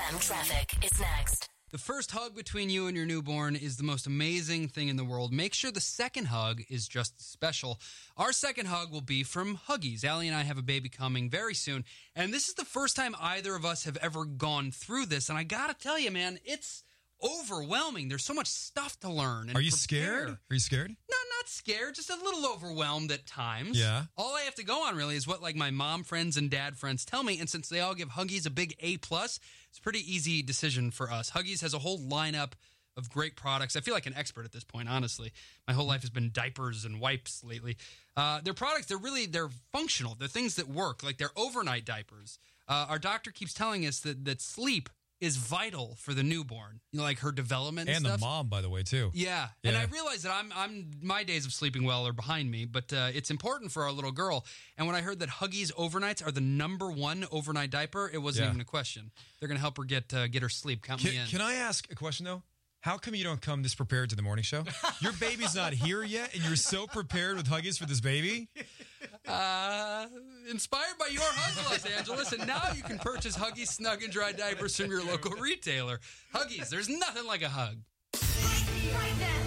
FM traffic is next. The first hug between you and your newborn is the most amazing thing in the world. Make sure the second hug is just as special. Our second hug will be from Huggies. Allie and I have a baby coming very soon, and this is the first time either of us have ever gone through this, and I gotta tell you, man, it's overwhelming. There's so much stuff to learn. And Are you scared? Are you scared? No, not scared, just a little overwhelmed at times. Yeah. All I have to go on really is what my mom friends and dad friends tell me, and since they all give Huggies a big A+, it's a pretty easy decision for us. Huggies has a whole lineup of great products. I feel like an expert at this point, honestly. My whole life has been diapers and wipes lately. Their products, they're functional. They're things that work, like they're overnight diapers. Our doctor keeps telling us that sleep is vital for the newborn, like her development and stuff. The mom, by the way, too. Yeah. And I realize that my days of sleeping well are behind me, but it's important for our little girl. And when I heard that Huggies overnights are the #1 overnight diaper, it wasn't even a question. They're going to help her get her sleep. Count me in. Can I ask a question, though? How come you don't come this prepared to the morning show? Your baby's not here yet, and you're so prepared with Huggies for this baby? Inspired by your hug, Los Angeles, and now you can purchase Huggies Snug and Dry diapers from your local retailer. Huggies, there's nothing like a hug. Right now.